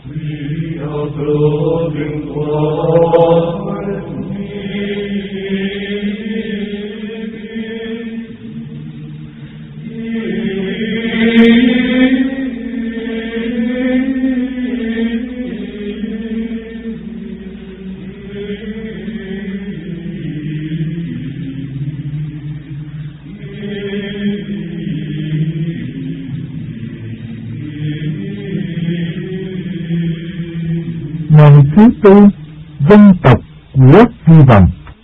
Ngày thứ tư, dân tộc của hy vọng.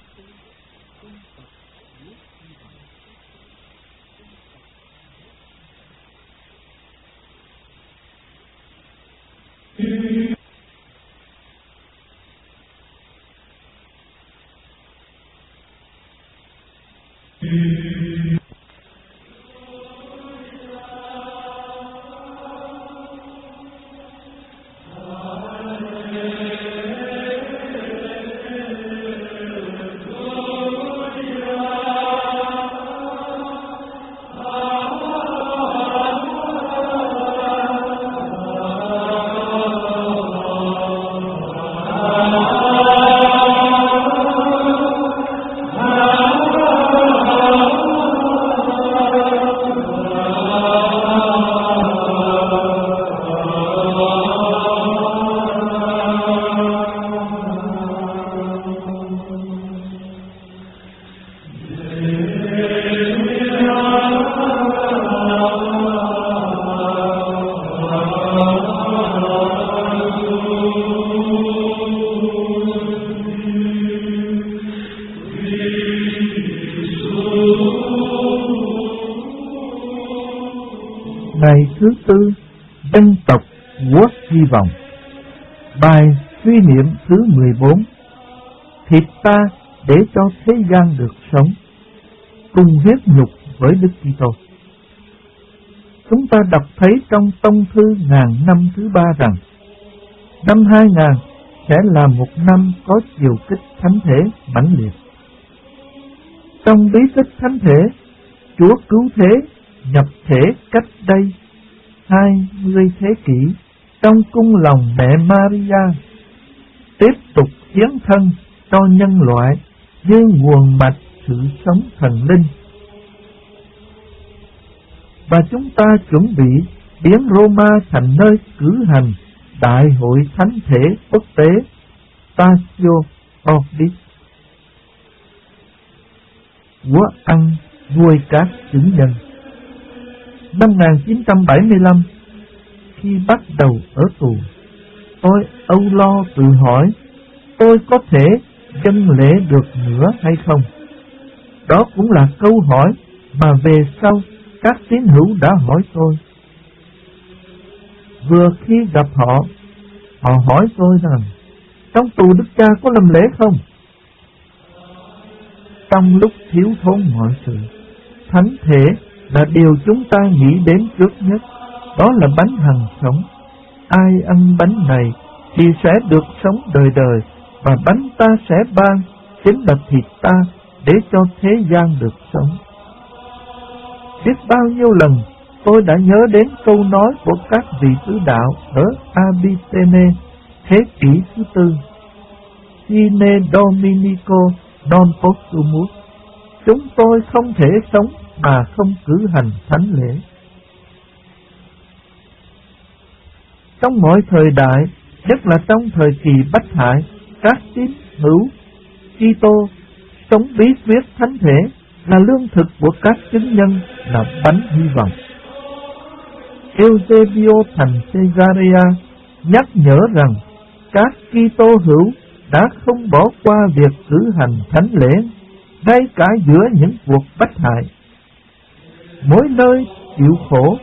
Ngày thứ tư, dân tộc quốc hy vọng. Bài suy niệm thứ 14. Thịt ta để cho thế gian được sống, cùng huyết nhục với Đức Kitô. Chúng ta đọc thấy trong tông thư ngàn năm thứ 3 rằng năm 2000 sẽ là một năm có chiều kích thánh thể mãnh liệt. Trong bí tích thánh thể, Chúa cứu thế nhập thể cách đây 20 thế kỷ trong cung lòng mẹ Maria, tiếp tục hiến thân cho nhân loại như nguồn mạch sự sống thần linh. Và chúng ta chuẩn bị biến Roma thành nơi cử hành Đại hội Thánh thể quốc tế Passio Ordis, của ăn nuôi các chứng nhân. Năm 1975, khi bắt đầu ở tù, tôi âu lo tự hỏi tôi có thể dâng lễ được nữa hay không. Đó cũng là câu hỏi mà về sau các tín hữu đã hỏi tôi. Vừa khi gặp họ, họ hỏi tôi rằng trong tù Đức Cha có làm lễ không? Trong lúc thiếu thốn mọi sự, thánh thể là điều chúng ta nghĩ đến trước nhất. Đó là bánh hằng sống. Ai ăn bánh này thì sẽ được sống đời đời, và bánh ta sẽ ban chính là thịt ta để cho thế gian được sống. Biết bao nhiêu lần tôi đã nhớ đến câu nói của các vị tứ đạo ở Abitene thế kỷ thứ tư: Sine Dominico non possumus. Chúng tôi không thể sống mà không cử hành thánh lễ. Trong mọi thời đại, nhất là trong thời kỳ Bách Hại, các tín hữu Kitô sống bí quyết thánh thể là lương thực của các chứng nhân, là bánh hy vọng. Eusebio thành Caesarea nhắc nhở rằng các Kitô hữu đã không bỏ qua việc cử hành thánh lễ, ngay cả giữa những cuộc Bách Hại. Mỗi nơi chịu khổ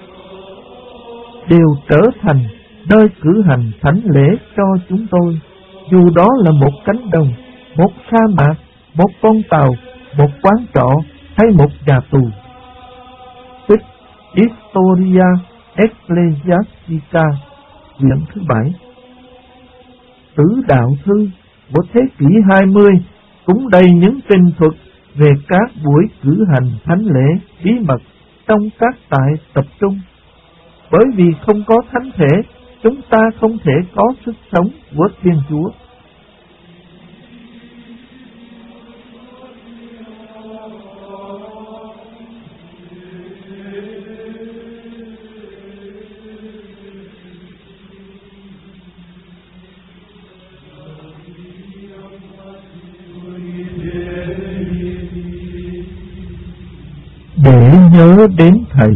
đều trở thành nơi cử hành thánh lễ cho chúng tôi, dù đó là một cánh đồng, một sa mạc, một con tàu, một quán trọ hay một nhà tù. Tích Historia Ecclesiastica, quyển thứ 7. Tứ đạo thư của thế kỷ 20 cũng đầy những trình thuật về các buổi cử hành thánh lễ bí mật trong các trại tập trung. Bởi vì không có thánh thể chúng ta không thể có sức sống của Thiên Chúa. Để nhớ đến Thầy.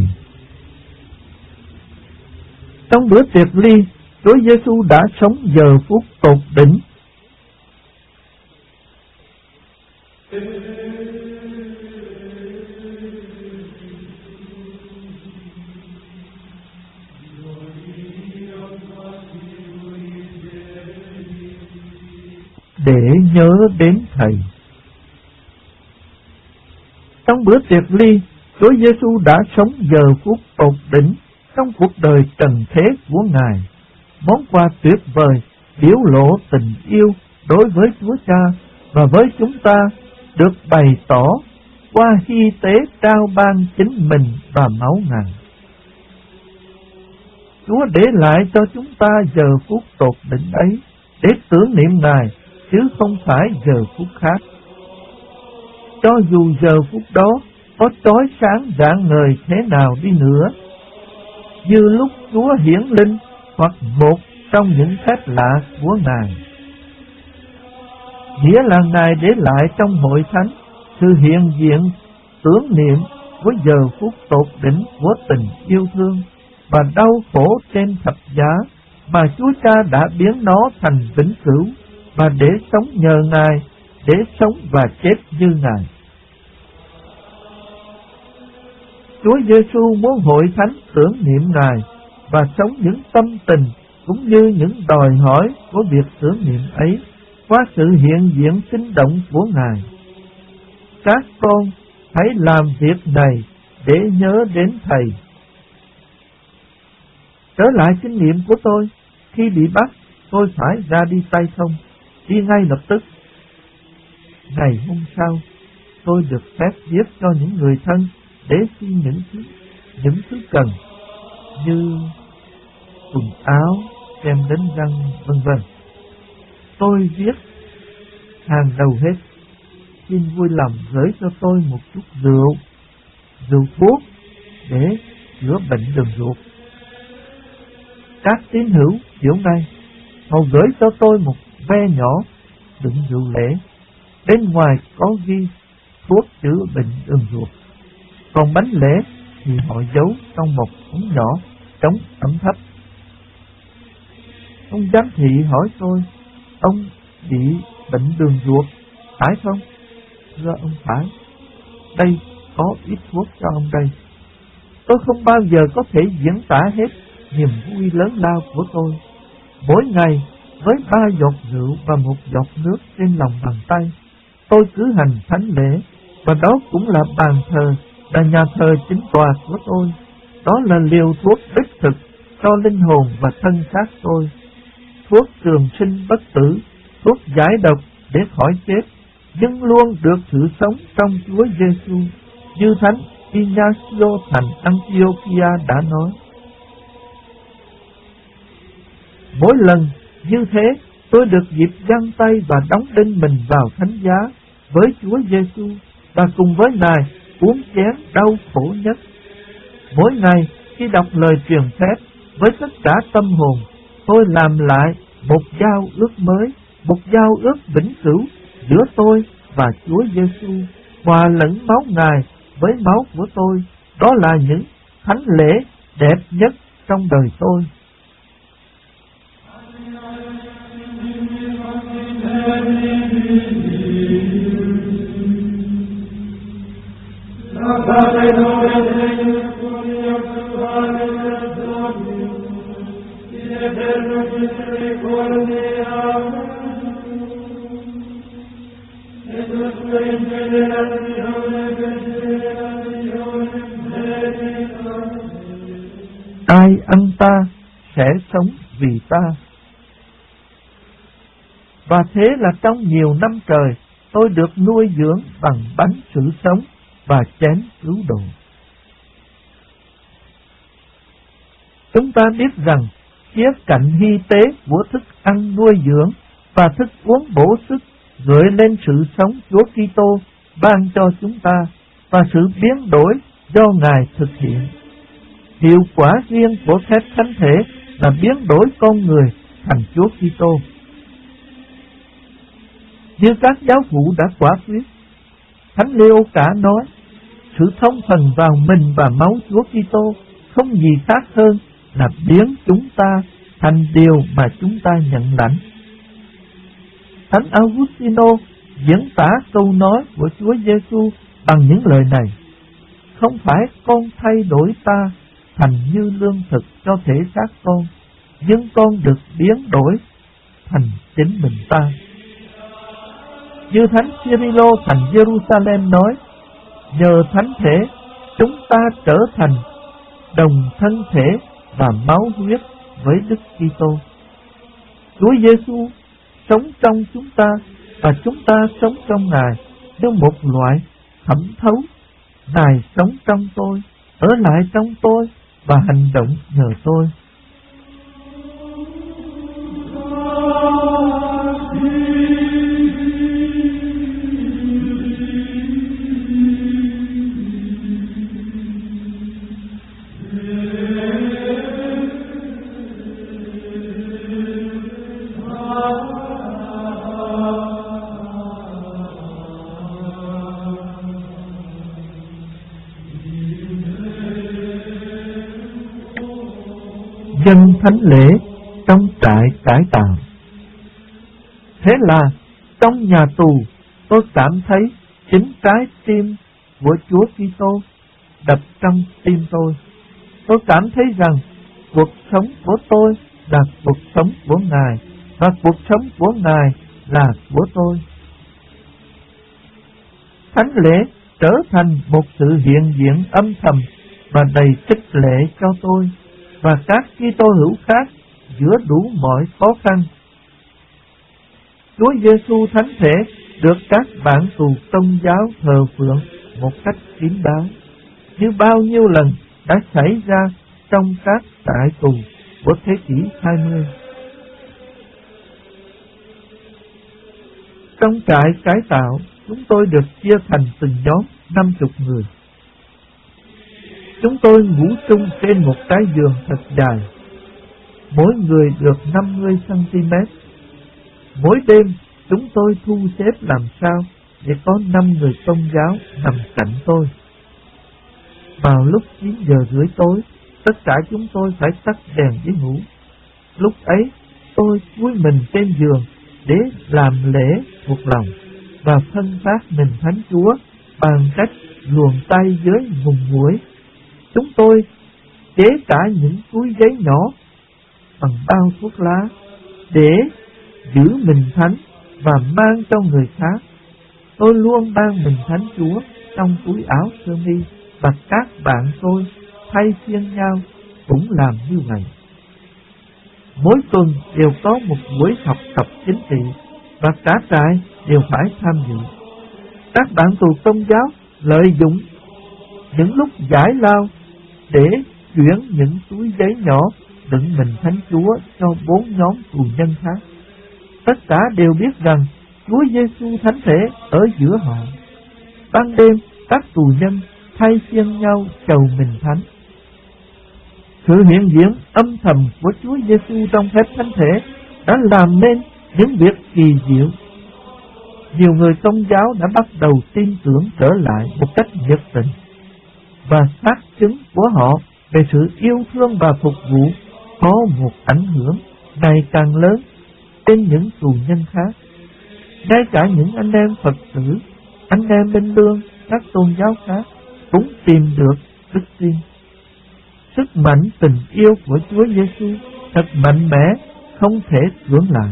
Trong bữa tiệc ly, Chúa Giêsu đã sống giờ phút tột đỉnh. Để nhớ đến Thầy. Trong bữa tiệc ly, Chúa Giêsu đã sống giờ phút tột đỉnh trong cuộc đời trần thế của Ngài. Món quà tuyệt vời biểu lộ tình yêu đối với Chúa Cha và với chúng ta được bày tỏ qua hy tế trao ban chính mình và máu Ngài. Chúa để lại cho chúng ta giờ phút tột đỉnh ấy để tưởng niệm Ngài, chứ không phải giờ phút khác. Cho dù giờ phút đó có chói sáng rạng ngời thế nào đi nữa, như lúc Chúa hiển linh hoặc một trong những phép lạ của Ngài. Nghĩa là Ngài để lại trong hội thánh sự hiện diện tưởng niệm với giờ phút tột đỉnh của tình yêu thương và đau khổ trên thập giá mà Chúa Cha đã biến nó thành vĩnh cửu, và để sống nhờ Ngài, để sống và chết như Ngài. Chúa Giêsu muốn hội thánh tưởng niệm Ngài và sống những tâm tình cũng như những đòi hỏi của việc tưởng niệm ấy qua sự hiện diện sinh động của Ngài. Các con hãy làm việc này để nhớ đến Thầy. Trở lại kinh nghiệm của tôi, khi bị bắt, tôi phải ra đi tay không, đi ngay lập tức. Ngày hôm sau, tôi được phép viết cho những người thân để xin những thứ cần như quần áo, kem đánh răng, vân vân. Tôi viết hàng đầu hết: xin vui lòng gửi cho tôi một chút rượu thuốc để chữa bệnh đường ruột. Các tín hữu kiểu này họ gửi cho tôi một ve nhỏ đựng rượu lễ, bên ngoài có ghi thuốc chữa bệnh đường ruột. Còn bánh lễ thì họ giấu trong một ống nhỏ chống ẩm thấp. Ông giám thị hỏi tôi: ông bị bệnh đường ruột, phải không? Thưa ông, phải. Đây, có ít thuốc cho ông đây. Tôi không bao giờ có thể diễn tả hết niềm vui lớn lao của tôi. Mỗi ngày, với 3 giọt rượu và 1 giọt nước trên lòng bàn tay, tôi cử hành thánh lễ, và đó cũng là bàn thờ, là nhà thờ chính tòa của tôi. Đó là liều thuốc đích thực cho linh hồn và thân xác tôi. Thuốc trường sinh bất tử, thuốc giải độc để khỏi chết, nhưng luôn được sự sống trong Chúa Giêsu, như Thánh Ignacio thành Antiochia đã nói. Mỗi lần như thế, tôi được dịp giăng tay và đóng đinh mình vào thánh giá với Chúa Giêsu và cùng với Ngài uống chén đau khổ nhất. Mỗi ngày khi đọc lời truyền phép với tất cả tâm hồn, tôi làm lại một giao ước mới, một giao ước vĩnh cửu giữa tôi và Chúa Giêsu, hòa lẫn máu Ngài với máu của tôi. Đó là những thánh lễ đẹp nhất trong đời tôi. Ai ăn ta sẽ sống vì ta. Và thế là trong nhiều năm trời, tôi được nuôi dưỡng bằng bánh sự sống và chén cứu độ. Chúng ta biết rằng khía cạnh hy tế của thức ăn nuôi dưỡng và thức uống bổ sức gợi lên sự sống Chúa Kitô ban cho chúng ta và sự biến đổi do Ngài thực hiện. Hiệu quả riêng của phép thánh thể là biến đổi con người thành Chúa Kitô. Như các giáo phụ đã quả quyết, Thánh Leo Cả nói, sự thông phần vào mình và máu Chúa Kitô không gì khác hơn là biến chúng ta thành điều mà chúng ta nhận lãnh. Thánh Augustino diễn tả câu nói của Chúa Giêsu bằng những lời này: không phải con thay đổi ta thành như lương thực cho thể xác con, nhưng con được biến đổi thành chính mình ta. Như Thánh Cyrilo thành Jerusalem nói, nhờ thánh thể chúng ta trở thành đồng thân thể và máu huyết với Đức Kitô. Chúa Giêsu sống trong chúng ta và chúng ta sống trong Ngài như một loại thẩm thấu. Ngài sống trong tôi, ở lại trong tôi và hành động nhờ tôi. Dân thánh lễ trong trại cải tạo. Thế là trong nhà tù tôi cảm thấy chính trái tim của Chúa Kitô đập trong tim tôi. Tôi cảm thấy rằng cuộc sống của tôi là cuộc sống của Ngài và cuộc sống của Ngài là của tôi. Thánh lễ trở thành một sự hiện diện âm thầm và đầy khích lệ cho tôi và các Kitô hữu khác giữa đủ mọi khó khăn. Chúa Giêsu thánh thể được các bạn tù công giáo thờ phượng một cách kín đáo, như bao nhiêu lần đã xảy ra trong các trại tù của thế kỷ 20. Trong trại cải tạo, chúng tôi được chia thành từng nhóm 50 người. Chúng tôi ngủ chung trên một cái giường thật dài, mỗi người được 50 cm. Mỗi đêm chúng tôi thu xếp làm sao để có 5 người công giáo nằm cạnh tôi. Vào lúc 9 giờ rưỡi tối, tất cả chúng tôi phải tắt đèn để ngủ. Lúc ấy tôi cúi mình trên giường để làm lễ thuộc lòng và phân phát mình Thánh Chúa bằng cách luồn tay dưới vùng mũi. Chúng tôi chế cả những túi giấy nhỏ bằng bao thuốc lá để giữ mình thánh và mang cho người khác. Tôi luôn mang mình Thánh Chúa trong túi áo sơ mi và các bạn tôi thay phiên nhau cũng làm như vậy. Mỗi tuần đều có một buổi học tập chính trị và cả trại đều phải tham dự. Các bạn tù công giáo lợi dụng những lúc giải lao để chuyển những túi giấy nhỏ đựng mình Thánh Chúa cho 4 nhóm tù nhân khác. Tất cả đều biết rằng Chúa Giêsu thánh thể ở giữa họ. Ban đêm các tù nhân thay phiên nhau chầu mình thánh. Sự hiện diện âm thầm của Chúa Giêsu trong phép thánh thể đã làm nên những việc kỳ diệu. Nhiều người công giáo đã bắt đầu tin tưởng trở lại một cách nhiệt tình, và xác chứng của họ về sự yêu thương và phục vụ có một ảnh hưởng ngày càng lớn trên những tù nhân khác. Ngay cả những anh em Phật tử, anh em bên lương, các tôn giáo khác cũng tìm được đức tin. Sức mạnh tình yêu của Chúa Giêsu thật mạnh mẽ, không thể cưỡng lại.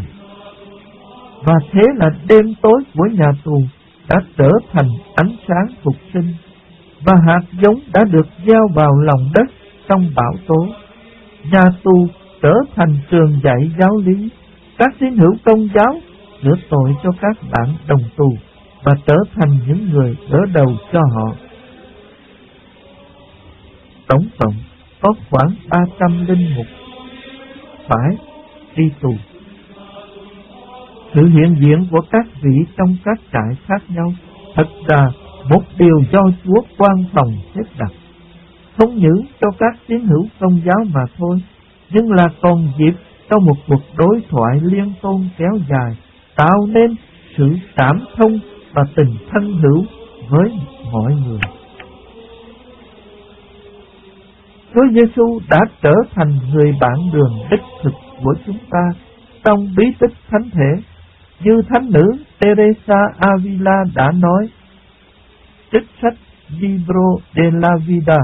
Và thế là đêm tối của nhà tù đã trở thành ánh sáng phục sinh, và hạt giống đã được gieo vào lòng đất trong bão tố. Nhà tù trở thành trường dạy giáo lý. Các tín hữu công giáo rửa tội cho các bạn đồng tù và trở thành những người đỡ đầu cho họ. Tổng cộng có khoảng 300 linh mục, phải đi tù. Sự hiện diện của các vị trong các trại khác nhau thật ra một điều do Chúa quan phòng xếp đặt, không những cho các tín hữu Công giáo mà thôi, nhưng là còn dịp cho một cuộc đối thoại liên tôn kéo dài, tạo nên sự cảm thông và tình thân hữu với mọi người. Chúa Giêsu đã trở thành người bạn đường đích thực của chúng ta trong bí tích thánh thể, như thánh nữ Teresa Avila đã nói, trích sách Libro de la Vida.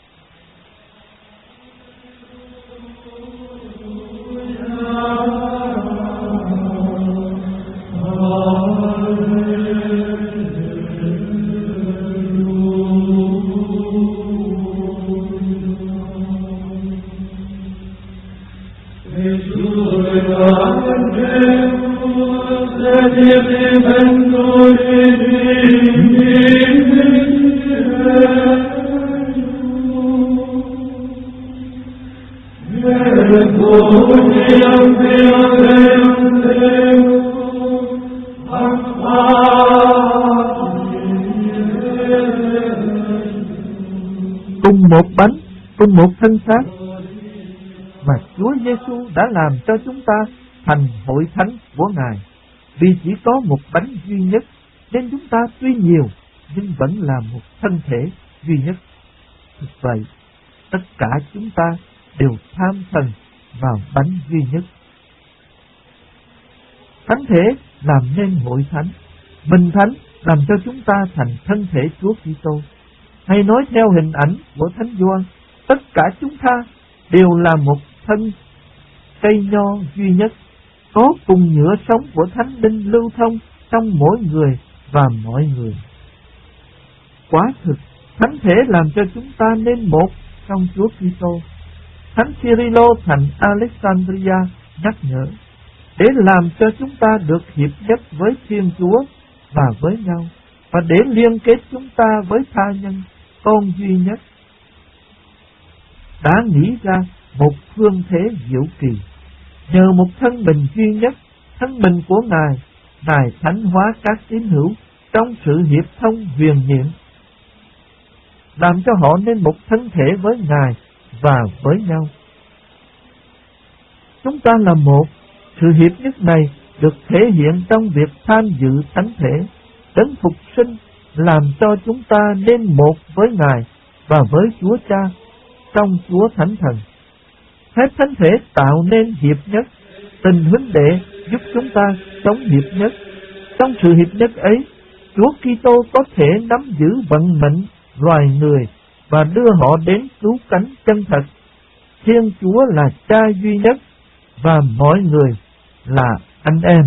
Cùng một bánh, cùng một thân xác mà Chúa Giêsu đã làm cho chúng ta thành hội thánh của Ngài. Vì chỉ có một bánh duy nhất nên chúng ta tuy nhiều nhưng vẫn là một thân thể duy nhất. Thực vậy, tất cả chúng ta đều tham thần vào bánh duy nhất. Thánh thể làm nên hội thánh, bình thánh làm cho chúng ta thành thân thể Chúa Kitô. Hay nói theo hình ảnh của Thánh Gioan, tất cả chúng ta đều là một thân cây nho duy nhất, có cùng nhựa sống của Thánh Linh lưu thông trong mỗi người và mọi người. Quả thực, thánh thể làm cho chúng ta nên một trong Chúa Kitô. Thánh Cyrilo thành Alexandria nhắc nhở, để làm cho chúng ta được hiệp nhất với Thiên Chúa và với nhau, và để liên kết chúng ta với tha nhân, con duy nhất, đã nghĩ ra một phương thế diệu kỳ. Nhờ một thân mình duy nhất, thân mình của Ngài, Ngài thánh hóa các tín hữu trong sự hiệp thông huyền nhiệm, làm cho họ nên một thân thể với Ngài và với nhau. Chúng ta là một. Sự hiệp nhất này được thể hiện trong việc tham dự thánh thể. Đấng phục sinh làm cho chúng ta nên một với Ngài và với Chúa Cha trong Chúa Thánh Thần. Hết thánh thể tạo nên hiệp nhất. Tình huynh đệ giúp chúng ta sống hiệp nhất. Trong sự hiệp nhất ấy, Chúa Kitô có thể nắm giữ vận mệnh loài người và đưa họ đến cứu cánh chân thật. Thiên Chúa là Cha duy nhất và mọi người là anh em.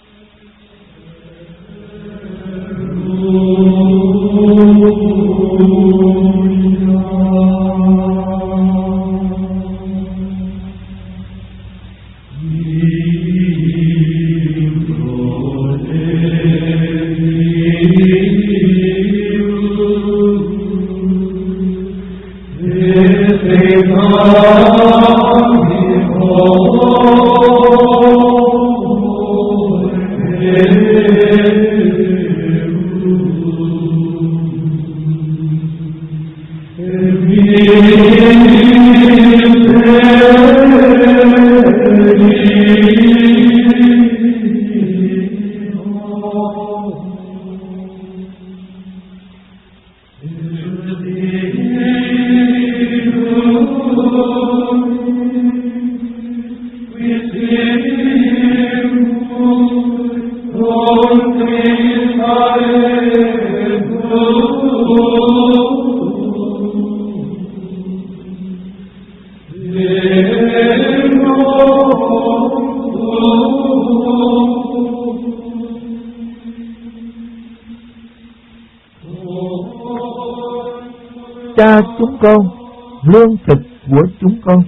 Cha chúng con, lương thực của chúng con.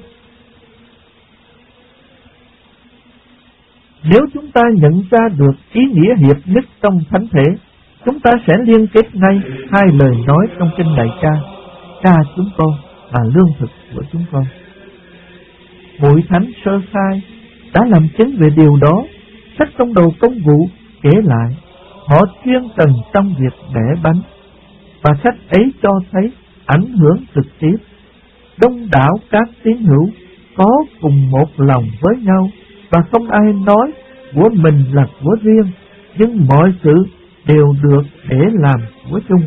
Nếu chúng ta nhận ra được ý nghĩa hiệp nhất trong thánh thể, chúng ta sẽ liên kết ngay hai lời nói trong kinh lạy Cha. Cha chúng con là lương thực của chúng con. Hội thánh sơ khai đã làm chứng về điều đó. Sách Công Đồ Công vụ kể lại họ chuyên cần trong việc bẻ bánh, và sách ấy cho thấy ảnh hưởng trực tiếp. Đông đảo các tín hữu có cùng một lòng với nhau, và không ai nói của mình là của riêng, nhưng mọi sự đều được để làm của chung.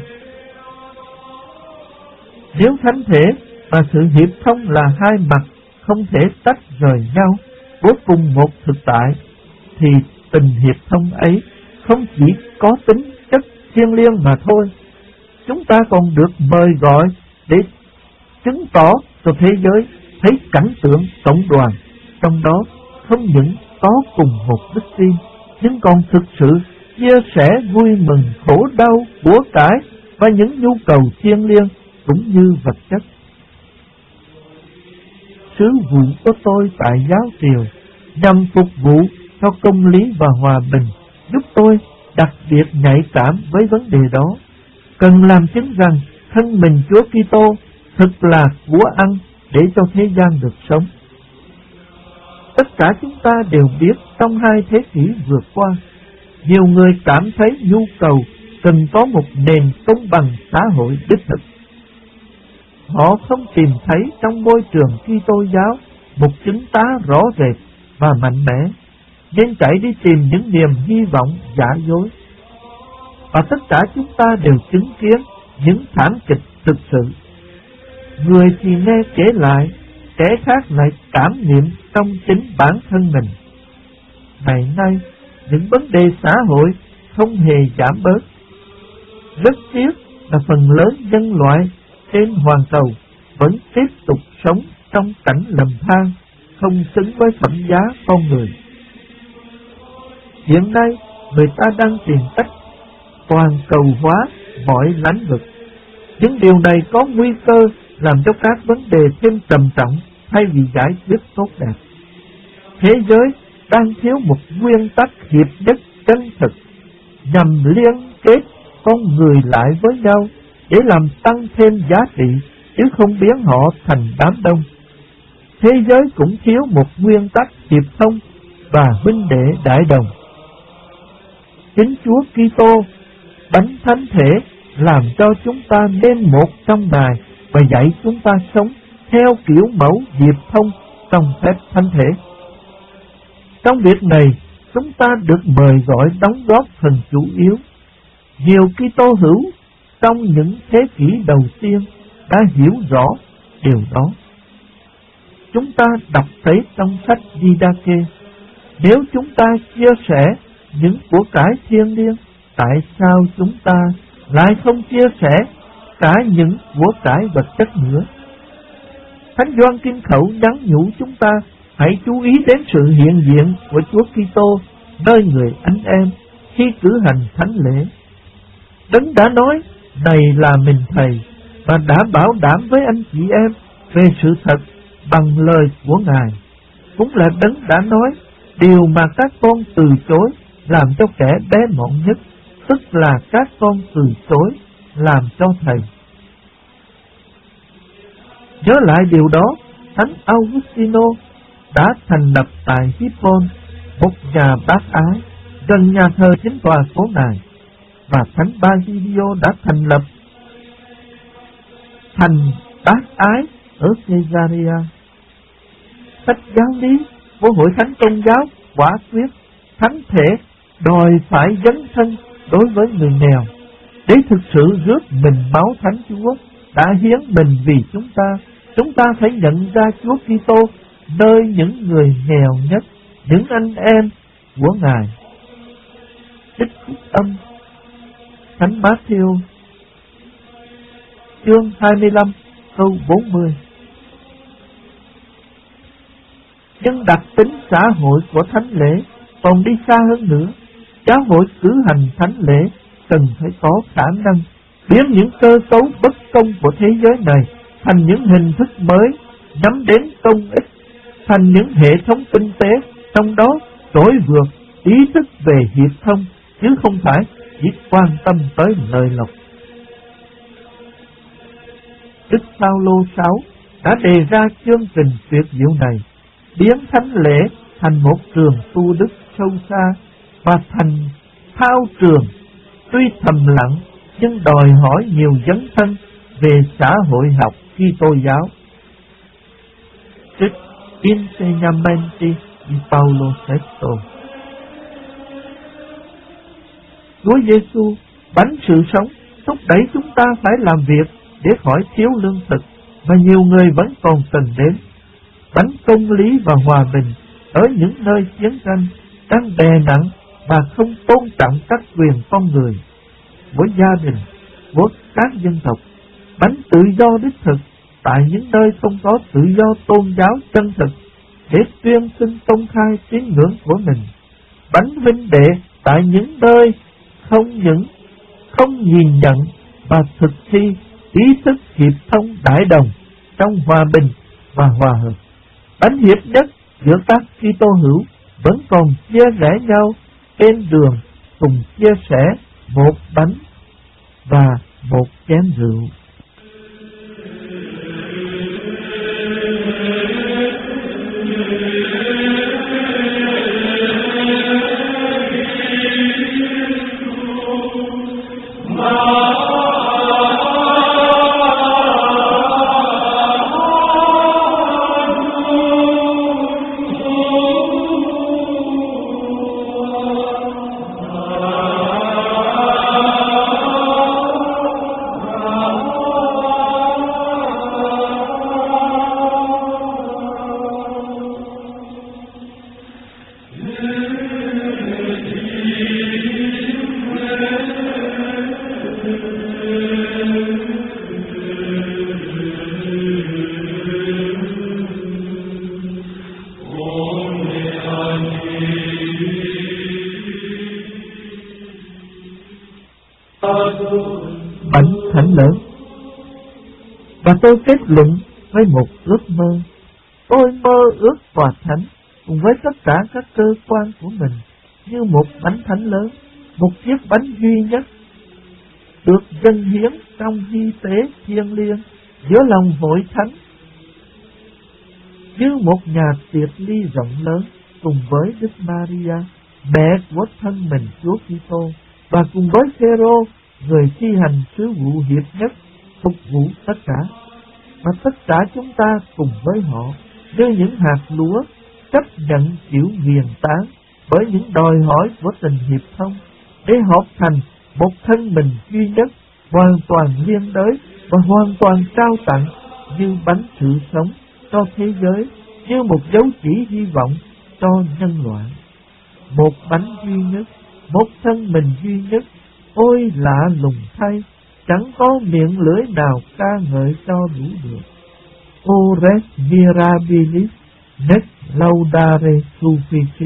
Nếu thánh thể và sự hiệp thông là hai mặt không thể tách rời nhau của cùng một thực tại, thì tình hiệp thông ấy không chỉ có tính chất thiêng liêng mà thôi. Chúng ta còn được mời gọi để chứng tỏ cho thế giới thấy cảnh tượng cộng đoàn, trong đó không những có cùng một đức tin, nhưng còn thực sự chia sẻ vui mừng, khổ đau, của cải và những nhu cầu thiêng liêng cũng như vật chất. Sứ vụ của tôi tại giáo triều nhằm phục vụ cho công lý và hòa bình, giúp tôi đặc biệt nhạy cảm với vấn đề đó, cần làm chứng rằng thân mình Chúa Kitô thực là của ăn để cho thế gian được sống. Tất cả chúng ta đều biết trong 2 thế kỷ vừa qua, nhiều người cảm thấy nhu cầu cần có một nền công bằng xã hội đích thực. Họ không tìm thấy trong môi trường Kitô giáo một chứng tá rõ rệt và mạnh mẽ, nên chạy đi tìm những niềm hy vọng giả dối. Và tất cả chúng ta đều chứng kiến những thảm kịch thực sự. Người thì nghe kể lại, kẻ khác lại cảm nghiệm trong chính bản thân mình. Ngày nay, những vấn đề xã hội không hề giảm bớt. Rất tiếc là phần lớn nhân loại trên hoàn cầu vẫn tiếp tục sống trong cảnh lầm than, không xứng với phẩm giá con người. Hiện nay, người ta đang tìm cách toàn cầu hóa mọi lĩnh vực. Những điều này có nguy cơ làm cho các vấn đề thêm trầm trọng thay vì giải quyết tốt đẹp. Thế giới đang thiếu một nguyên tắc hiệp nhất chân thực nhằm liên kết con người lại với nhau để làm tăng thêm giá trị, chứ không biến họ thành đám đông. Thế giới cũng thiếu một nguyên tắc hiệp thông và huynh đệ đại đồng. Chính Chúa Kitô, Đấng Thánh Thể, làm cho chúng ta nên một trong Ngài và dạy chúng ta sống theo kiểu mẫu hiệp thông trong phép thánh thể. Trong việc này, chúng ta được mời gọi đóng góp phần chủ yếu. Nhiều Kitô hữu trong những thế kỷ đầu tiên đã hiểu rõ điều đó. Chúng ta đọc thấy trong sách Didache, nếu chúng ta chia sẻ những của cải thiêng liêng, tại sao chúng ta lại không chia sẻ cả những của cải vật chất nữa? Thánh Gioan Kim Khẩu nhắn nhủ chúng ta hãy chú ý đến sự hiện diện của Chúa Kitô nơi người anh em khi cử hành thánh lễ. Đấng đã nói này là mình Thầy, và đã bảo đảm với anh chị em về sự thật bằng lời của Ngài. Cũng là Đấng đã nói điều mà các con từ chối làm cho kẻ bé mọn nhất, tức là các con từ chối làm cho Thầy. Nhớ lại điều đó, Thánh Augustino đã thành lập tại Hippon một nhà bác ái gần nhà thờ chính tòa của Ngài, và Thánh Basilio đã thành lập thành bác ái ở Caesarea. Sách giáo lý của Hội Thánh Công giáo quả quyết thánh thể đòi phải dấn thân đối với người nghèo, để thực sự rước mình máu Thánh Chúa đã hiến mình vì chúng ta phải nhận ra Chúa Kitô nơi những người nghèo nhất, những anh em của Ngài. Trích Phúc Âm Thánh Matthew chương 25 câu 40. Nhưng đặc tính xã hội của thánh lễ còn đi xa hơn nữa. Giáo hội cử hành thánh lễ cần phải có khả năng biến những cơ cấu bất công của thế giới này thành những hình thức mới, nhắm đến công ích, thành những hệ thống kinh tế, trong đó trỗi vượt ý thức về hiệp thông, chứ không phải chỉ quan tâm tới lợi lộc. Đức Phaolô 6 đã đề ra chương trình tuyệt diệu này. biến thánh lễ thành một trường tu đức sâu xa và thành thao trường tuy thầm lặng nhưng đòi hỏi nhiều dấn thân về xã hội học Kitô giáo. Trích Insegnamenti di Paolo VI. Chúa Giêsu, bánh sự sống, thúc đẩy chúng ta phải làm việc để khỏi thiếu lương thực mà nhiều người vẫn còn cần đến. Bánh công lý và hòa bình ở những nơi chiến tranh đang đè nặng và không tôn trọng các quyền con người. Mỗi gia đình, của các dân tộc, bánh tự do đích thực tại những nơi không có tự do tôn giáo chân thực để tuyên xưng công khai tín ngưỡng của mình. Bánh vinh đệ tại những nơi không nhìn nhận và thực thi ý thức hiệp thông đại đồng trong hòa bình và hòa hợp. Bánh hiệp nhất giữa các Kitô hữu vẫn còn chia rẽ nhau trên đường cùng chia sẻ một bánh và một chén rượu. Bánh thánh lớn. Và tôi kết luận với một ước mơ. Tôi mơ ước tòa thánh cùng với tất cả các cơ quan của mình như một bánh thánh lớn, một chiếc bánh duy nhất được dâng hiến trong hy tế thiêng liêng giữa lòng hội thánh, như một nhà tiệc ly rộng lớn cùng với Đức Maria, mẹ của thân mình Chúa Kitô, và cùng với Phêrô, người thi hành sứ vụ hiệp nhất, phục vụ tất cả. Và tất cả chúng ta cùng với họ như những hạt lúa chấp nhận chịu nghiền tán bởi những đòi hỏi của tình hiệp thông, để hợp thành một thân mình duy nhất, hoàn toàn liên đới và hoàn toàn trao tặng như bánh sự sống cho thế giới, như một dấu chỉ hy vọng cho nhân loại. Một bánh duy nhất, một thân mình duy nhất, ôi lạ lùng thay, chẳng có miệng lưỡi nào ca ngợi cho đủ được. O res mirabilis, nec laudare sufficit.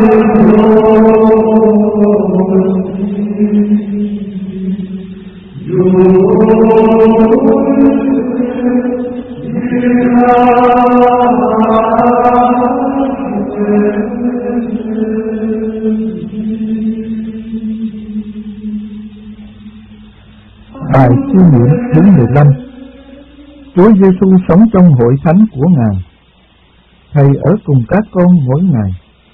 Bài suy niệm thứ 15. Chúa Giêsu sống trong hội thánh của Ngài. Thầy ở cùng các con mỗi ngày.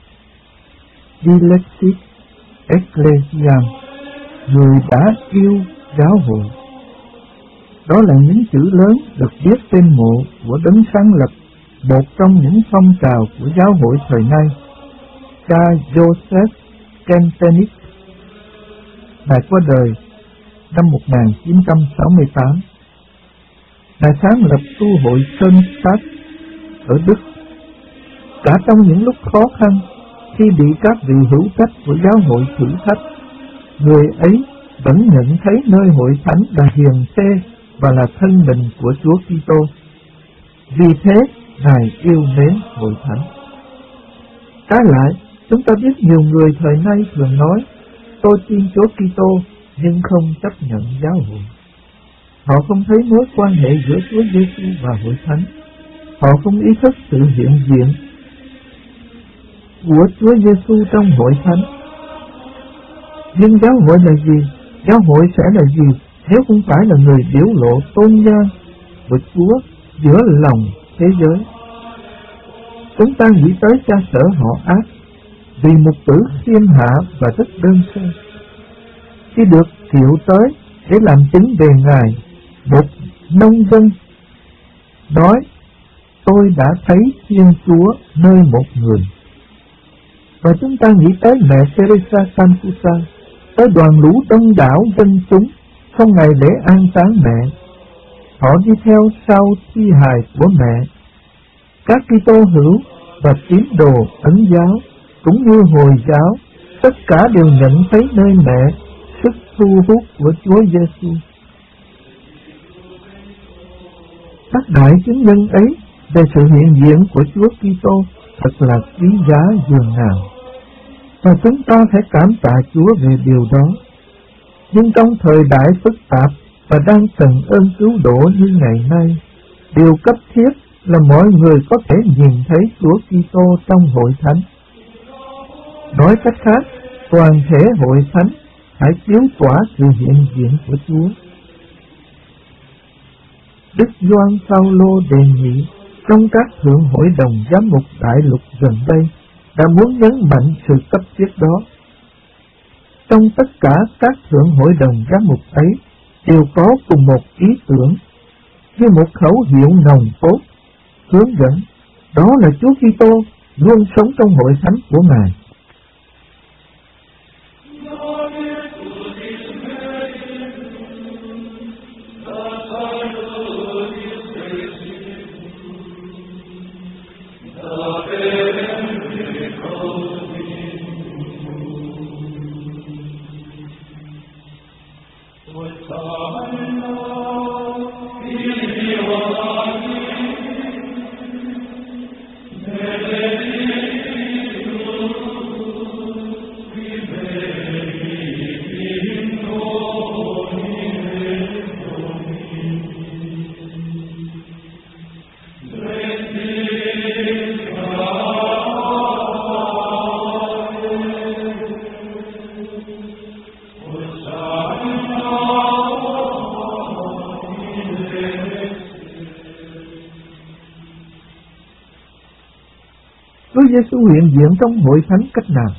Dilexit Ecclesiam, người đã yêu giáo hội. Đó là những chữ lớn được viết trên mộ của đấng sáng lập một trong những phong trào của giáo hội thời nay, cha Joseph Kentenich. Ngài qua đời năm 1968. Ngài sáng lập tu hội Könstadt ở Đức. Cả trong những lúc khó khăn, khi bị các vị hữu trách của giáo hội thử thách, người ấy vẫn nhận thấy nơi hội thánh là hiền thê và là thân mình của Chúa Kitô. Vì thế, Ngài yêu mến hội thánh. Trái lại, chúng ta biết nhiều người thời nay thường nói, tôi tin Chúa Kitô nhưng không chấp nhận giáo hội. Họ không thấy mối quan hệ giữa Chúa Giêsu và hội thánh. Họ không ý thức sự hiện diện của Chúa Giêsu trong hội thánh. Nhưng giáo hội là gì? Giáo hội sẽ là gì nếu không phải là người biểu lộ tôn nghiêm của Chúa giữa lòng thế giới? Chúng ta nghĩ tới cha sở họ Ác, vì mục tử khiêm hạ và rất đơn sơ. Khi được triệu tới để làm chứng về Ngài, một nông dân nói, tôi đã thấy Thiên Chúa nơi một người. Và chúng ta nghĩ tới mẹ Teresa Calcutta, tới đoàn lũ đông đảo dân chúng trong ngày lễ an táng mẹ. Họ đi theo sau thi hài của mẹ. Các Kitô hữu và tín đồ Ấn giáo cũng như Hồi giáo, tất cả đều nhận thấy nơi mẹ sức thu hút của Chúa Giêsu. Các đại chứng nhân ấy về sự hiện diện của Chúa Kitô thật là quý giá dường nào, và chúng ta phải cảm tạ Chúa về điều đó. Nhưng trong thời đại phức tạp và đang cần ơn cứu độ như ngày nay, điều cấp thiết là mọi người có thể nhìn thấy Chúa Kitô trong hội thánh. Nói cách khác, toàn thể hội thánh hãy chiếu tỏa sự hiện diện của Chúa. Đức Gioan Phaolô đề nghị trong các thượng hội đồng giám mục đại lục gần đây đã muốn nhấn mạnh sự cấp thiết đó. Trong tất cả các thượng hội đồng giám mục ấy đều có cùng một ý tưởng, như một khẩu hiệu nòng cốt, hướng dẫn, đó là Chúa Kitô luôn sống trong hội thánh của Ngài. Chúa Giêsu hiện diện trong hội thánh cách nào?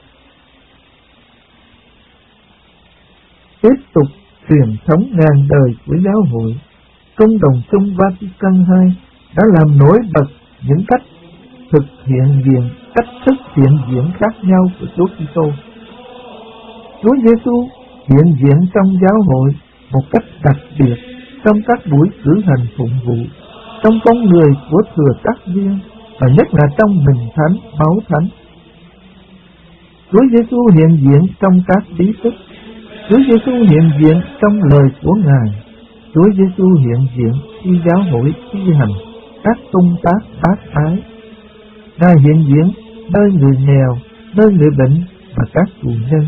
Tiếp tục truyền thống ngàn đời của giáo hội, Công đồng chung Vatican II đã làm nổi bật những cách thực hiện diện, cách thức hiện diện khác nhau của Chúa Kitô. Chúa Giêsu hiện diện trong giáo hội một cách đặc biệt trong các buổi cử hành phụng vụ, trong con người của thừa tác viên, và nhất là trong mình thánh, máu thánh. Chúa Giêsu hiện diện trong các bí tích. Chúa Giêsu hiện diện trong lời của Ngài. Chúa Giêsu hiện diện khi giáo hội thi hành các công tác bác ái. Ngài hiện diện nơi người nghèo, nơi người bệnh và các tù nhân.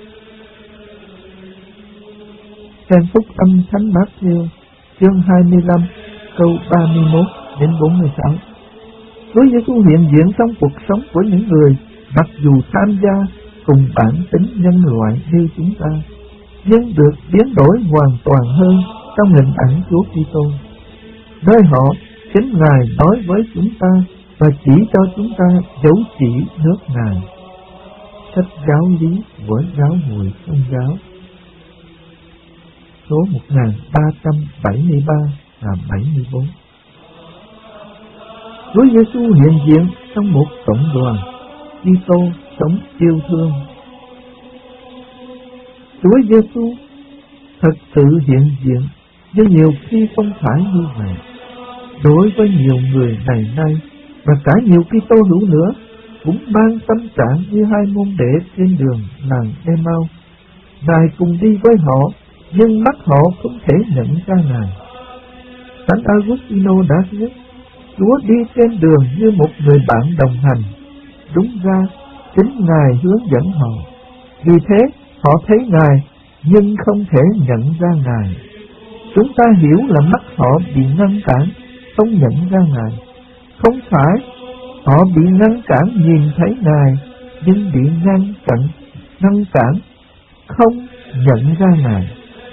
Xem phúc âm Thánh Mát-thiêu chương 25 câu 31 đến 46. Chúa Giêsu hiện diện trong cuộc sống của những người mặc dù tham gia cùng bản tính nhân loại như chúng ta, nhưng được biến đổi hoàn toàn hơn trong hình ảnh Chúa Kitô. Nơi họ, chính Ngài nói với chúng ta và chỉ cho chúng ta dấu chỉ nước Ngài. Sách giáo lý của giáo hội Công giáo số 1373 và 74. Chúa Giêsu hiện diện trong một cộng đoàn Kitô sống yêu thương. Chúa Giêsu thật sự hiện diện, nhưng nhiều khi không phải như vậy. Đối với nhiều người ngày nay và cả nhiều Kitô hữu nữa cũng mang tâm trạng như hai môn đệ trên đường làng Emau. Ngài cùng đi với họ, nhưng mắt họ không thể nhận ra Ngài. Thánh Agustino đã viết: Chúa đi trên đường như một người bạn đồng hành. Đúng ra, chính Ngài hướng dẫn họ. Vì thế, họ thấy Ngài, nhưng không thể nhận ra Ngài. Chúng ta hiểu là mắt họ bị ngăn cản, không nhận ra Ngài. Không phải họ bị ngăn cản nhìn thấy Ngài, nhưng bị ngăn cản không nhận ra Ngài.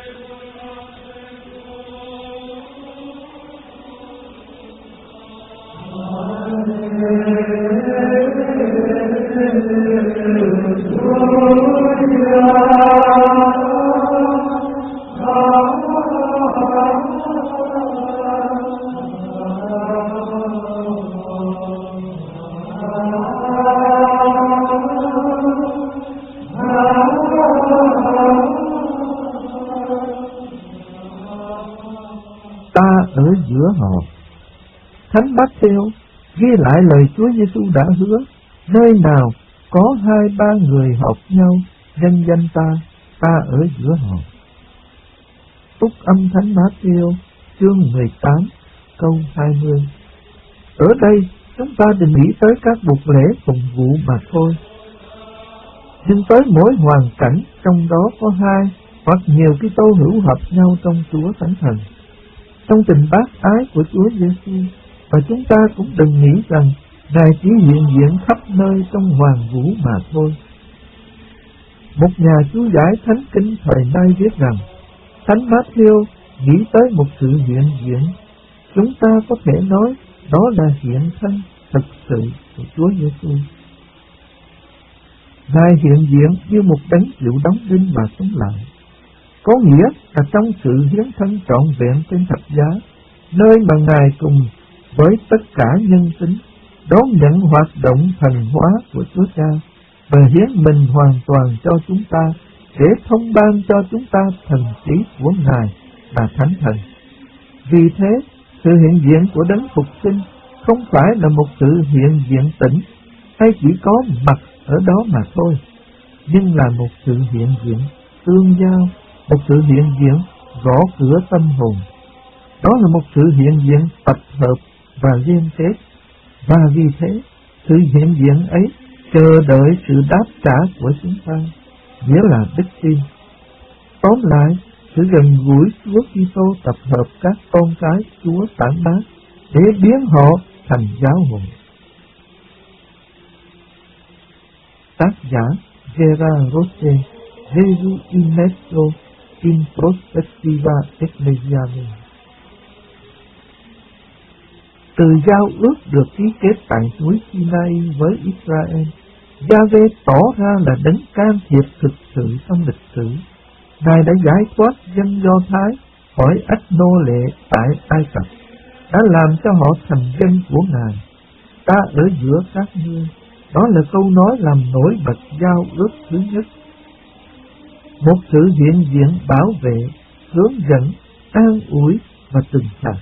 Ta ở giữa họ. Thánh Mát-thiêu ghi lại lời Chúa Giêsu đã hứa: nơi nào có 2-3 người họp nhau nhân danh ta ở giữa họ. Phúc âm Thánh Mát-thiêu chương 18 câu 20. Ở đây chúng ta đừng nghĩ tới các buổi lễ phụng vụ mà thôi, nhưng tới mỗi hoàn cảnh trong đó có 2 hoặc nhiều Kitô hữu hợp nhau trong Chúa Thánh Thần, trong tình bác ái của Chúa Giêsu. Và chúng ta cũng đừng nghĩ rằng Ngài chỉ hiện diện khắp nơi trong hoàn vũ mà thôi. Một nhà chú giải thánh kinh thời nay viết rằng Thánh Mát-thiêu nghĩ tới một sự hiện diện. Chúng ta có thể nói đó là hiện thân thực sự của Chúa Giêsu. Ngài hiện diện như một đấng chịu đóng đinh và sống lại, có nghĩa là trong sự hiến thân trọn vẹn trên thập giá, nơi mà Ngài cùng với tất cả nhân tính đón nhận hoạt động thần hóa của Chúa Cha và hiến mình hoàn toàn cho chúng ta để thông ban cho chúng ta thần trí của Ngài là Thánh Thần. Vì thế, sự hiện diện của đấng phục sinh không phải là một sự hiện diện tĩnh hay chỉ có mặt ở đó mà thôi, nhưng là một sự hiện diện tương giao, một sự hiện diện gõ cửa tâm hồn. Đó là một sự hiện diện tập hợp và liên kết, và vì thế sự hiện diện ấy chờ đợi sự đáp trả của chúng ta, nghĩa là đức tin. Tóm lại, sự gần gũi Chúa Kitô tập hợp các con cái Chúa phản bác để biến họ thành giáo hội. Tác giả Gerard Roche, Jesus in Mesto in Prospectiva Ecclesiae. Từ giao ước được ký kết tại núi Sinai với Israel, Giê-hô tỏ ra là đấng can thiệp thực sự trong lịch sử. Ngài đã giải thoát dân Do Thái khỏi ách nô lệ tại Ai Cập, đã làm cho họ thành dân của Ngài. Ta ở giữa các ngươi, đó là câu nói làm nổi bật giao ước thứ nhất. Một sự hiện diện bảo vệ, hướng dẫn, an ủi và trừng phạt.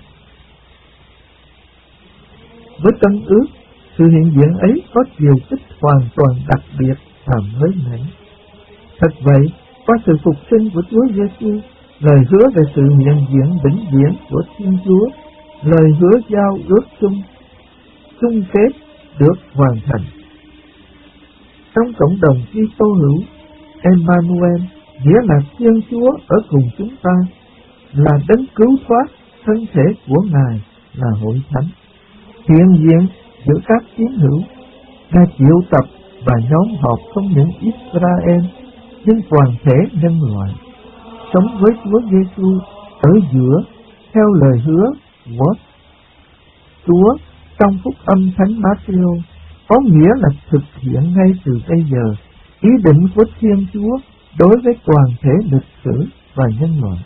Với Tân ước, sự hiện diện ấy có chiều kích hoàn toàn đặc biệt và mới mẻ. Thật vậy, qua sự phục sinh của Chúa Giêsu, lời hứa về sự hiện diện vĩnh viễn của Thiên Chúa, lời hứa giao ước chung kết được hoàn thành. trong cộng đồng Kitô hữu. Emmanuel nghĩa là Thiên Chúa ở cùng chúng ta, là đấng cứu thoát. Thân thể của Ngài là hội thánh, hiện diện giữa các tín hữu. Ngài triệu tập và nhóm họp không những Israel nhưng toàn thể nhân loại, sống với Chúa Giêsu ở giữa theo lời hứa của Chúa trong phúc âm Thánh Matthew, có nghĩa là thực hiện ngay từ bây giờ ý định của Thiên Chúa đối với toàn thể lịch sử và nhân loại.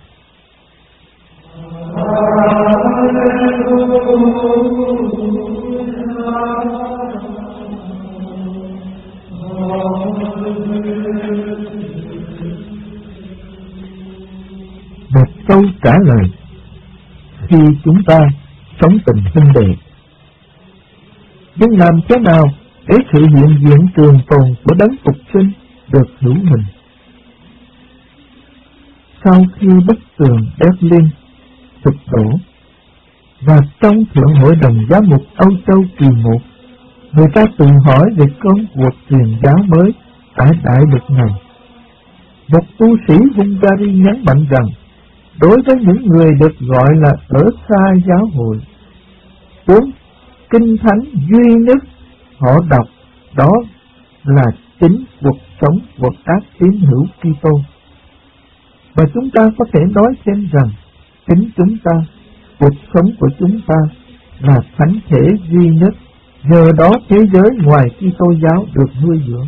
Một câu trả lời: khi chúng ta sống tình huynh đệ. Nhưng làm thế nào để sự hiện diện trường tồn của đấng phục sinh được hữu hình? Sau khi bức tường Berlin sụp đổ và trong Thượng Hội đồng Giám mục Âu Châu kỳ 1, người ta tự hỏi về công cuộc truyền giáo mới tại đại lục này. Một tu sĩ Hungary nhấn mạnh rằng đối với những người được gọi là ở xa giáo hội, cuốn Kinh Thánh duy nhất họ đọc đó là chính cuộc sống của các tín hữu Kitô. Và chúng ta có thể nói thêm rằng chính chúng ta, cuộc sống của chúng ta là thánh thể duy nhất, nhờ đó thế giới ngoài Kitô giáo được nuôi dưỡng.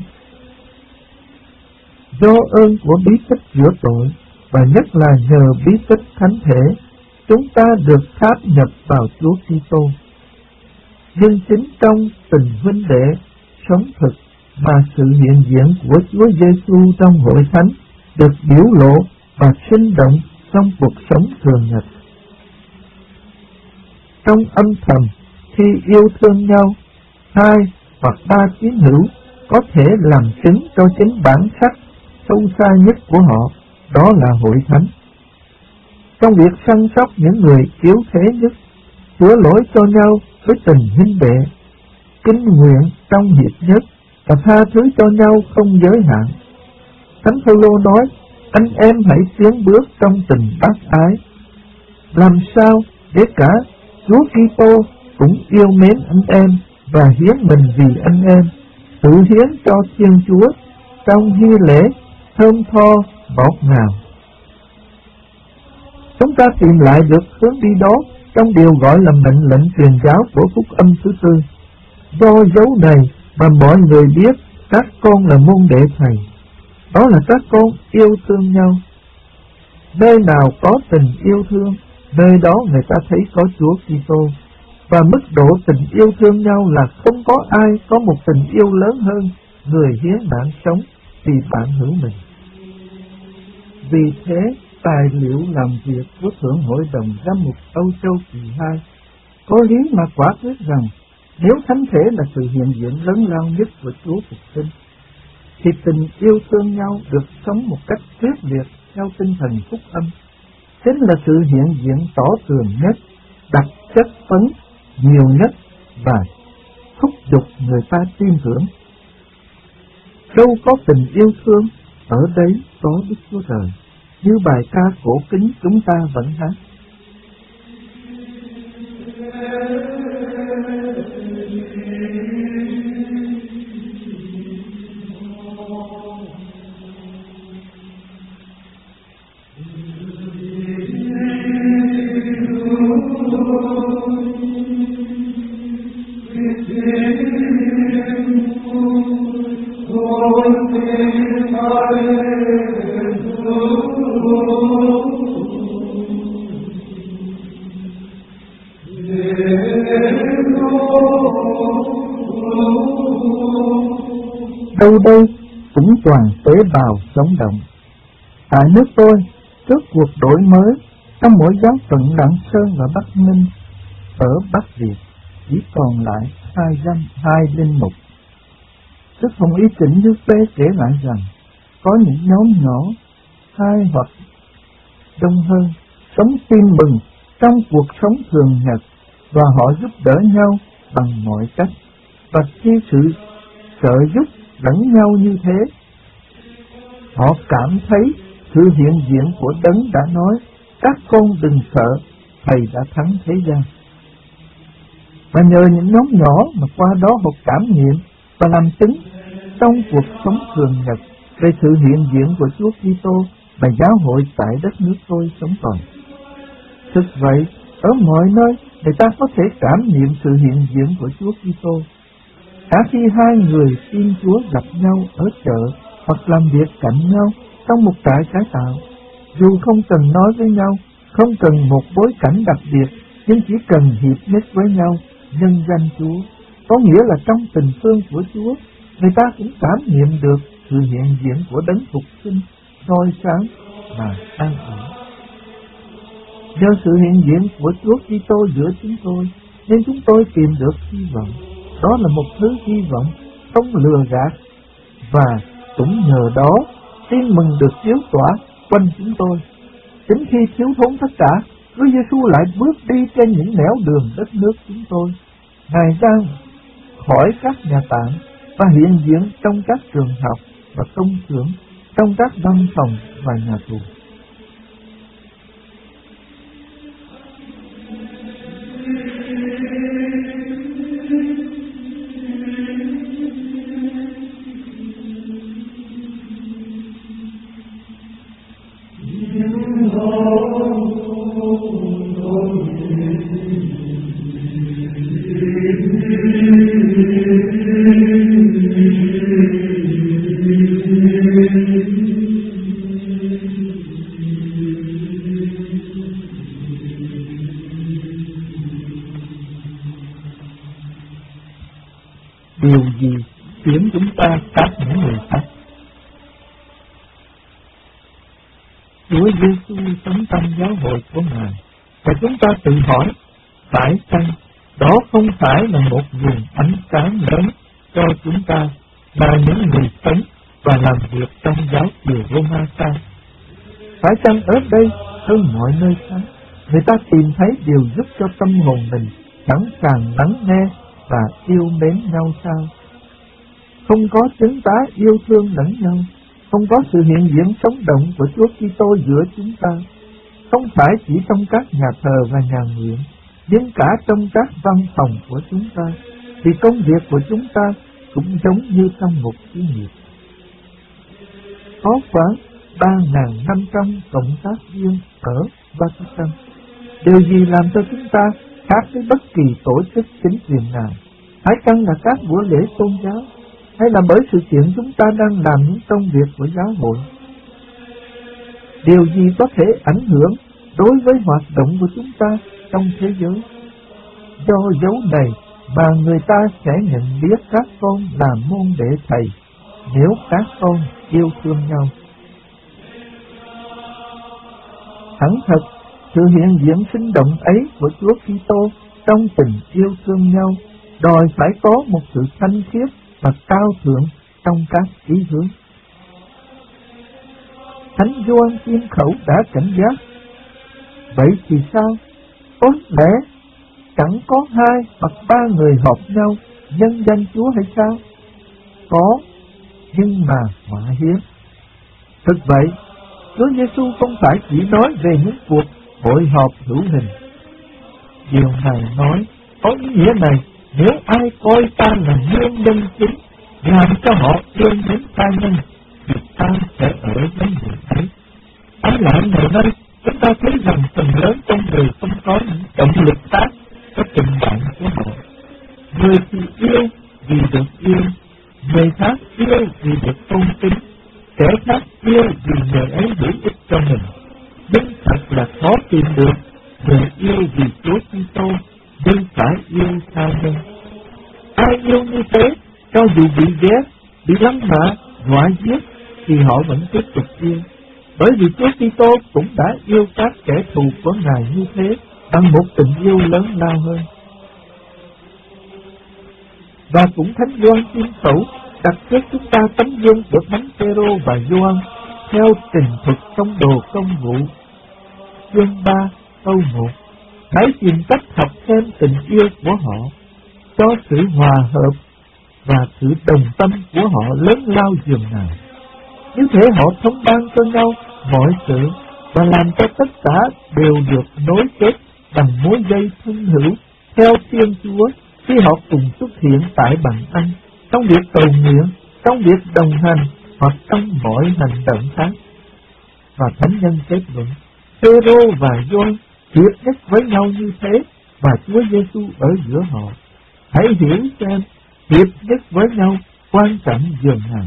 Do ơn của bí tích rửa tội và nhất là nhờ bí tích thánh thể, chúng ta được tháp nhập vào Chúa Kitô. Nhưng chính trong tình huynh đệ sống thực mà sự hiện diện của Chúa Giêsu trong hội thánh được biểu lộ và sinh động trong cuộc sống thường nhật. Trong âm thầm, khi yêu thương nhau, 2 hoặc 3 tín hữu có thể làm chứng cho chính bản sắc sâu xa nhất của họ, đó là hội thánh. Trong việc săn sóc những người yếu thế nhất, sửa lỗi cho nhau với tình huynh đệ, kính nguyện trong hiệp nhất và tha thứ cho nhau không giới hạn. Thánh Phaolô nói: anh em hãy tiến bước trong tình bác ái. Làm sao để cả Chúa Kitô cũng yêu mến anh em và hiến mình vì anh em, tự hiến cho Thiên Chúa trong hy lễ thơm tho ngọt ngào. Chúng ta tìm lại được hướng đi đó trong điều gọi là mệnh lệnh truyền giáo của phúc âm thứ tư. Do dấu này mà mọi người biết các con là môn đệ Thầy, đó là các con yêu thương nhau. Nơi nào có tình yêu thương, nơi đó người ta thấy có Chúa Kitô. Và mức độ tình yêu thương nhau là không có ai có một tình yêu lớn hơn người hiến mạng sống vì bạn hữu mình. Vì thế, tài liệu làm việc của Thượng Hội đồng Giám mục Âu Châu kỳ 2 có lý mà quả quyết rằng nếu thánh thể là sự hiện diện lớn lao nhất của Chúa phục sinh, thì tình yêu thương nhau được sống một cách quyết liệt theo tinh thần phúc âm chính là sự hiện diện tỏ tường nhất, đặc chất phấn nhiều nhất và thúc giục người ta tin tưởng. Đâu có tình yêu thương, ở đấy có Đức Chúa Trời, như bài ca cổ kính chúng ta vẫn hát. Đâu đây cũng toàn tế bào sống động. Tại nước tôi, trước cuộc đổi mới, trong mỗi giáo phận Lạng Sơn và Bắc Ninh, ở Bắc Việt chỉ còn lại 2 linh mục. Đức Hồng Y Trịnh Như Phê kể lại rằng có những nhóm nhỏ, 2 hoặc đông hơn, sống tin mừng trong cuộc sống thường nhật và họ giúp đỡ nhau bằng mọi cách, và khi sự trợ giúp lẫn nhau như thế. Họ cảm thấy sự hiện diện của Đấng đã nói, các con đừng sợ, Thầy đã thắng thế gian. Và nhờ những nhóm nhỏ mà qua đó họ cảm nghiệm và làm chứng trong cuộc sống thường nhật về sự hiện diện của Chúa Kitô và giáo hội tại đất nước tôi sống còn. Thực vậy, ở mọi nơi người ta có thể cảm nghiệm sự hiện diện của Chúa Kitô. Cả khi hai người tin Chúa gặp nhau ở chợ hoặc làm việc cạnh nhau trong một trại cải tạo, dù không cần nói với nhau, không cần một bối cảnh đặc biệt, nhưng chỉ cần hiệp nhất với nhau nhân danh Chúa, có nghĩa là trong tình thương của Chúa, người ta cũng cảm nghiệm được sự hiện diện của Đấng Phục Sinh, soi sáng và an ủi. Do sự hiện diện của Chúa Kitô giữa chúng tôi, nên chúng tôi tìm được hy vọng. Đó là một thứ hy vọng không lừa gạt, và cũng nhờ đó tin mừng được chiếu tỏa quanh chúng tôi. Chính khi thiếu thốn tất cả, Chúa Giêsu lại bước đi trên những nẻo đường đất nước chúng tôi. Ngài ra khỏi các nhà tạm và hiện diện trong các trường học và công xưởng, trong các văn phòng và nhà tù. Điều gì khiến chúng ta khác những người khác? Chúa Giêsu sống trong giáo hội của Ngài, và chúng ta tự hỏi, phải chăng đó không phải là một nguồn ánh sáng lớn cho chúng ta mà những người sống và làm việc trong giáo triều Roma sao? Phải chăng ở đây hơn mọi nơi khác, người ta tìm thấy điều giúp cho tâm hồn mình sẵn sàng lắng nghe và yêu mến nhau sao? Không có chứng tá yêu thương lẫn nhau, không có sự hiện diện sống động của Chúa Kitô giữa chúng ta, không phải chỉ trong các nhà thờ và nhà nguyện, nhưng cả trong các văn phòng của chúng ta, thì công việc của chúng ta cũng giống như trong một xí nghiệp. Có khoảng 3.500 cộng tác viên ở Vatican. Điều gì làm cho chúng ta khác với bất kỳ tổ chức chính quyền nào? Phải chăng là các buổi lễ tôn giáo, hay là bởi sự kiện chúng ta đang làm những công việc của giáo hội? Điều gì có thể ảnh hưởng đối với hoạt động của chúng ta trong thế giới? Do dấu này mà người ta sẽ nhận biết các con là môn đệ Thầy, nếu các con yêu thương nhau. Hẳn thật, sự hiện diện sinh động ấy của Chúa Kitô trong tình yêu thương nhau đòi phải có một sự thanh khiết và cao thượng trong các ý hướng. Thánh Gioan Tiên Khẩu đã cảnh giác. Vậy thì sao? Có lẽ chẳng có 2 hoặc 3 người họp nhau nhân danh Chúa hay sao? Có, nhưng mà họa hiếm. Thực vậy, Chúa Giêsu không phải chỉ nói về những cuộc hội họp hữu hình. Điều Ngài nói có ý nghĩa này: nếu ai coi ta là nguyên nhân chính, làm cho họ yêu mến ta nhân, thì ta sẽ ở với người ấy. Ái lại ngày nay, chúng ta thấy rằng phần lớn trong người không có những động lực khác cho tình bạn của họ. Người thì yêu vì được yêu, người khác yêu vì được tôn kính, kẻ khác yêu vì người ấy hữu ích cho mình. Nhưng thật là khó tìm được người yêu vì Chúa Kitô, nhưng phải yêu tha nhân. Ai yêu như thế, cho dù bị ghét, bị lăng mạ, dọa giết, thì họ vẫn tiếp tục yêu. Bởi vì Chúa Kitô cũng đã yêu các kẻ thù của Ngài như thế, bằng một tình yêu lớn lao hơn. Và cũng Thánh Gioan Tiên Khẩu đặt trước chúng ta tấm gương của Thánh Phêrô và Gioan theo trình thực trong Đồ Công vụ. Chương 3 câu 1: hãy tìm cách học xem tình yêu của họ, cho sự hòa hợp và sự đồng tâm của họ lớn lao dường nào. Như thế họ thông ban cho nhau mọi sự và làm cho tất cả đều được nối kết bằng mối dây thân hữu theo Thiên Chúa khi họ cùng xuất hiện tại bàn ăn, trong việc cầu nguyện, trong việc đồng hành hoặc trong mọi hành động khác. Và Thánh Nhân kết luận, Phêrô và Gioan hiệp nhất với nhau như thế và Chúa Giêsu ở giữa họ. Hãy hiểu xem hiệp nhất với nhau quan trọng dường nào.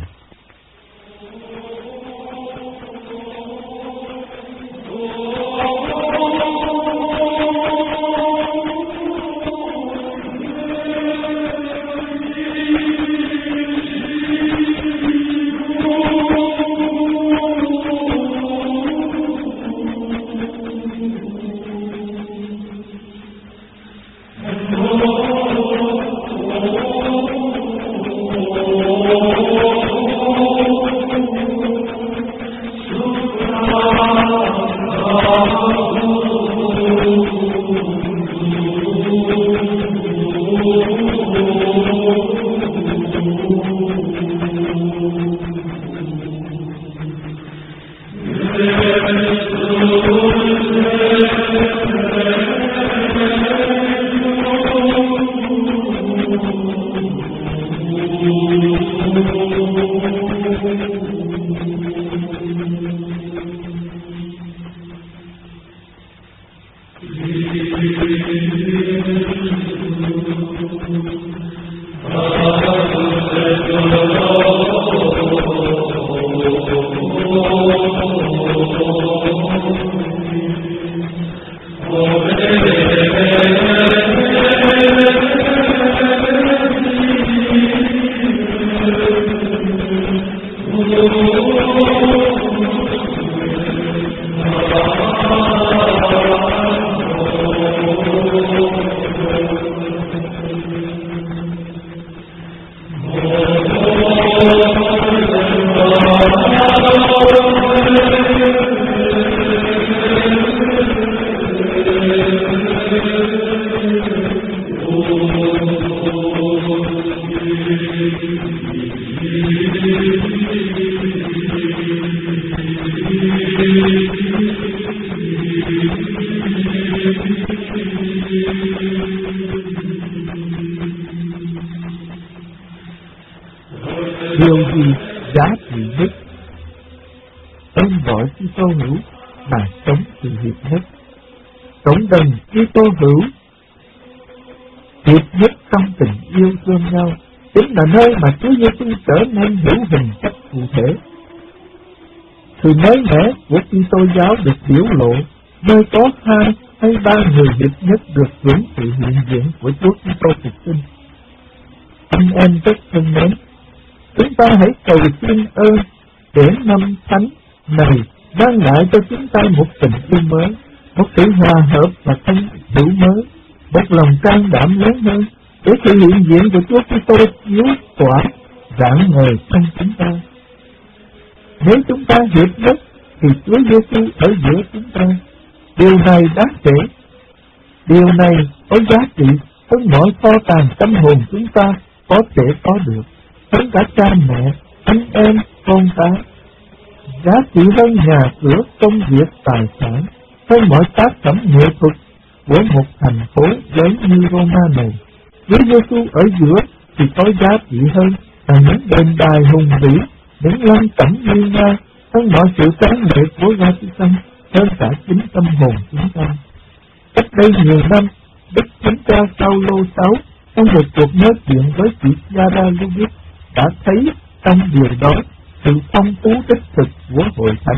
Điều gì giá trị nhất? Ơn gọi Kitô hữu mà sống sự hiệp nhất. Cộng đồng Kitô hữu hiệp nhất trong tình yêu thương nhau chính là nơi mà Chúa Giêsu trở nên hữu hình cách cụ thể. Sự mới mẻ của Kitô giáo được biểu lộ nơi có 2 hay 3 người hiệp nhất được hưởng sự hiện diện của Chúa Kitô phục sinh. Anh em rất thân mến, chúng ta hãy cầu xin ơn để năm Thánh này mang lại cho chúng ta một tình yêu mới, một sự hòa hợp và thân hữu mới, một lòng can đảm lớn hơn để sự hiện diện của Chúa Kitô chiếu tỏa rạng ngời trong chúng ta. Nếu chúng ta hiệp nhất thì Chúa Giêsu ở giữa chúng ta. Điều này đáng kể. Điều này có giá trị hơn mọi kho tàng tâm hồn chúng ta có thể có được, hơn cả cha mẹ, anh em, con cái. Giá trị hơn nhà cửa, công việc, tài sản, hơn mọi tác phẩm nghệ thuật của một thành phố lớn như Roma này. Chúa Giêsu ở giữa thì có giá trị hơn là những đền đài hùng vĩ, những lăng tẩm nguy nga, hơn mọi sự sáng nghệ của Vatican, hơn cả chính tâm hồn chúng ta. Cách đây nhiều năm, Đức Thánh Cha Phaolô VI trong một cuộc nói chuyện với chị Chiara Lubich đã thấy trong điều đó sự phong phú đích thực của hội thánh.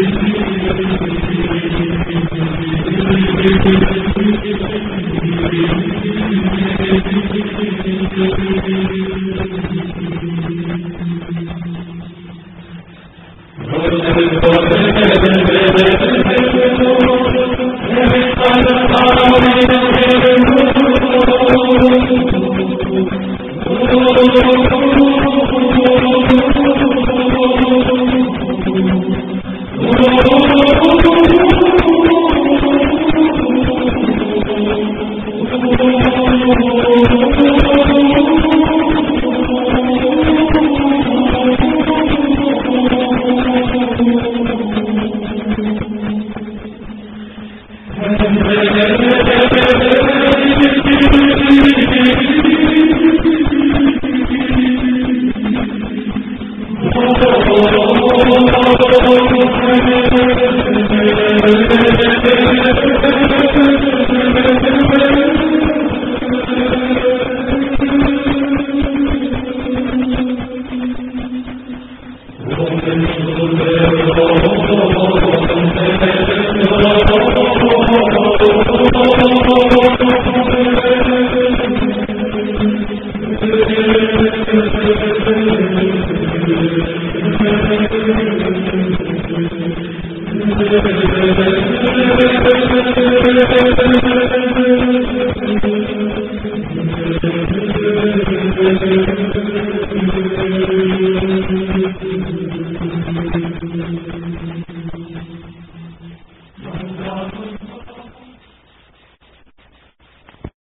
Thank you.